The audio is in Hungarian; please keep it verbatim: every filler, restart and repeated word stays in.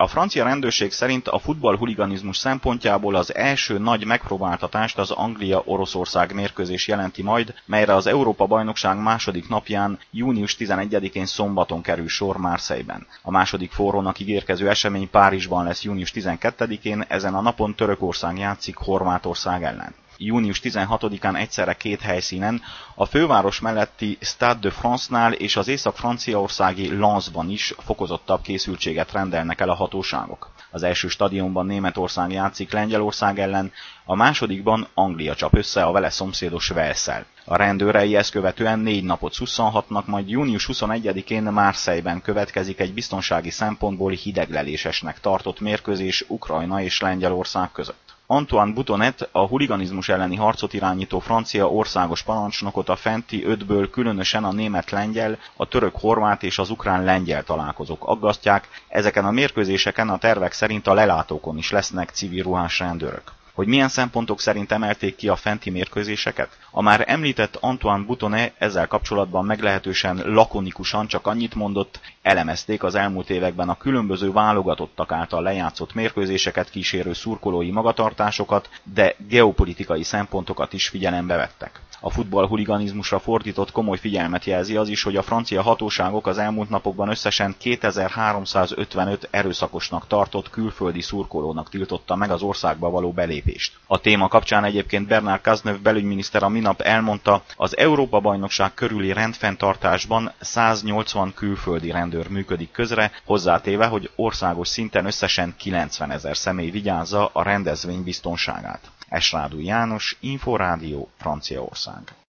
A francia rendőrség szerint a futballhuliganizmus szempontjából az első nagy megpróbáltatást az Anglia-Oroszország mérkőzés jelenti majd, melyre az Európa-bajnokság második napján, június tizenegyedikén szombaton kerül sor Marseille-ben. A második forrónak ígérkező esemény Párizsban lesz június tizenkettedikén, ezen a napon Törökország játszik Horvátország ellen. június tizenhatodikán egyszerre két helyszínen, a főváros melletti Stade de France-nál és az észak-franciaországi Lensban is fokozottabb készültséget rendelnek el a hatóságok. Az első stadionban Németország játszik Lengyelország ellen, a másodikban Anglia csap össze a vele szomszédos Walesszel. A rendőrei ezt követően négy napot szusszanhatnak, majd június huszonegyedikén Marseille-ben következik egy biztonsági szempontból hideglelésesnek tartott mérkőzés Ukrajna és Lengyelország között. Antoine Boutonnet, a huliganizmus elleni harcot irányító francia országos parancsnokot a fenti ötből különösen a német-lengyel, a török-horvát és az ukrán-lengyel találkozók aggasztják, ezeken a mérkőzéseken a tervek szerint a lelátókon is lesznek civil ruhás rendőrök. Hogy milyen szempontok szerint emelték ki a fenti mérkőzéseket? A már említett Antoine Boutonnet ezzel kapcsolatban meglehetősen lakonikusan csak annyit mondott, elemezték az elmúlt években a különböző válogatottak által lejátszott mérkőzéseket kísérő szurkolói magatartásokat, de geopolitikai szempontokat is figyelembe vettek. A futballhuliganizmusra fordított komoly figyelmet jelzi az is, hogy a francia hatóságok az elmúlt napokban összesen kétezer-háromszázötvenöt erőszakosnak tartott külföldi szurkolónak tiltotta meg az országba való belépést. A téma kapcsán egyébként Bernard Cazeneuve belügyminiszter a minap elmondta, az Európa-bajnokság körüli rendfenntartásban száznyolcvan külföldi rendőr működik közre, hozzátéve, hogy országos szinten összesen kilencvenezer személy vigyázza a rendezvény biztonságát. Esrádú János, Inforádió, Franciaország.